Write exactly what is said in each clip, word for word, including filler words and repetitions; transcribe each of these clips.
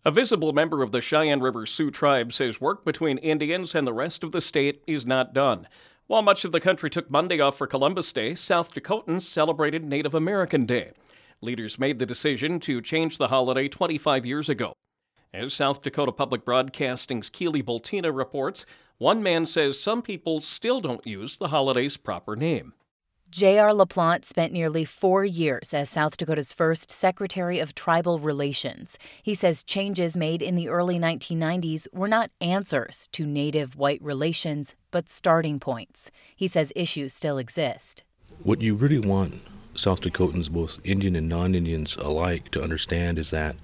A visible member of the Cheyenne River Sioux tribe says work between Indians and the rest of the state is not done. While much of the country took Monday off for Columbus Day, South Dakotans celebrated Native American Day. Leaders made the decision to change the holiday twenty-five years ago. As South Dakota Public Broadcasting's Keely Boltina reports, one man says some people still don't use the holiday's proper name. J R LaPlante spent nearly four years as South Dakota's first Secretary of Tribal Relations. He says changes made in the early nineteen nineties were not answers to Native-white relations, but starting points. He says issues still exist. What you really want South Dakotans, both Indian and non-Indians alike, to understand is that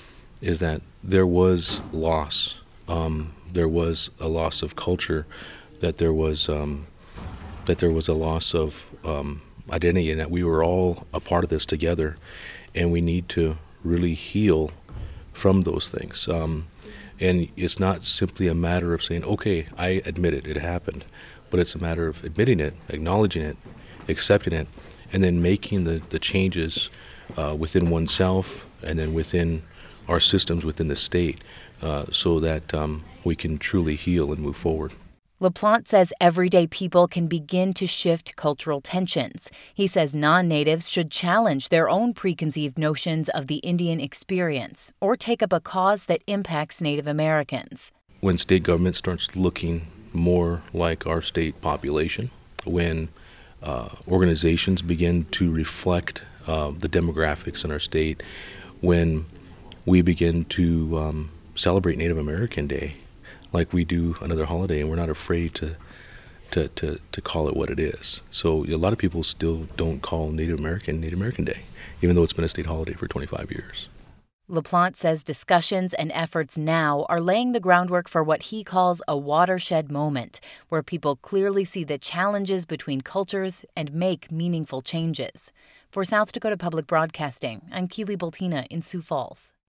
is that there was loss. Um, there was a loss of culture, that there was um, that there was a loss of um, identity, and that we were all a part of this together, and we need to really heal from those things. Um, and it's not simply a matter of saying, okay, I admit it, it happened, but it's a matter of admitting it, acknowledging it, accepting it, and then making the, the changes uh, within oneself and then within our systems within the state uh, so that um, we can truly heal and move forward. LaPlante says everyday people can begin to shift cultural tensions. He says non-natives should challenge their own preconceived notions of the Indian experience or take up a cause that impacts Native Americans. When state government starts looking more like our state population, when uh, organizations begin to reflect uh, the demographics in our state, when we begin to um, celebrate Native American Day like we do another holiday, and we're not afraid to, to, to, to call it what it is. So a lot of people still don't call Native American Native American Day, even though it's been a state holiday for twenty-five years. LaPlante says discussions and efforts now are laying the groundwork for what he calls a watershed moment, where people clearly see the challenges between cultures and make meaningful changes. For South Dakota Public Broadcasting, I'm Keely Boltina in Sioux Falls.